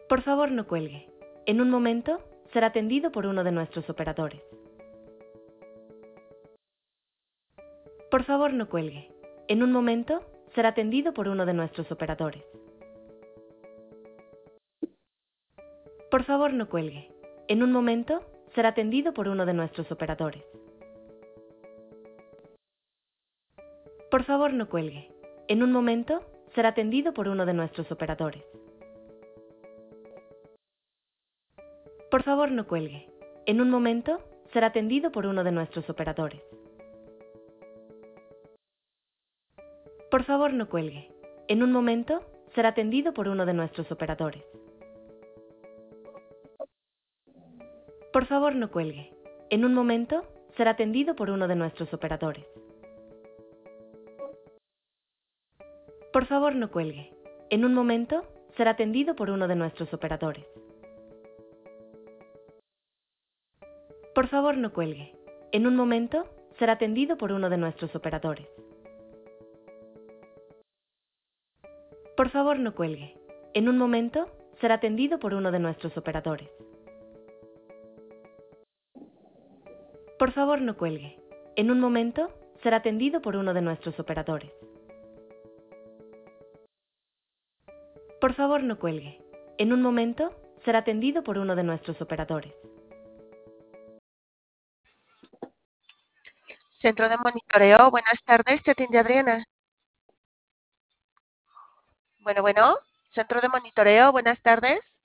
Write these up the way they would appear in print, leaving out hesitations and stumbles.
Por favor, no cuelgue. En un momento será atendido por uno de nuestros operadores. Por favor, no cuelgue. En un momento será atendido por uno de nuestros operadores. Por favor, no cuelgue. En un momento será atendido por uno de nuestros operadores. Por favor, no cuelgue. En un momento será atendido por uno de nuestros operadores. Por favor, no cuelgue. En un momento será atendido por uno de nuestros operadores. Por favor, no cuelgue. En un momento será atendido por uno de nuestros operadores. Por favor, no cuelgue. En un momento será atendido por uno de nuestros operadores. Por favor, no cuelgue. En un momento será atendido por uno de nuestros operadores. Por favor, no cuelgue. En un momento será atendido por uno de nuestros operadores. Por favor, no cuelgue. En un momento será atendido por uno de nuestros operadores. Por favor, no cuelgue. En un momento será atendido por uno de nuestros operadores. Por favor, no cuelgue. En un momento será atendido por uno de nuestros operadores. Centro de monitoreo, buenas tardes, te atiende Adriana. Bueno, centro de monitoreo, buenas tardes.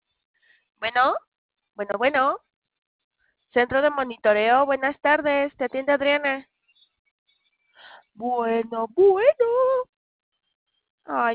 Bueno, centro de monitoreo, buenas tardes, te atiende Adriana. Bueno. Ay,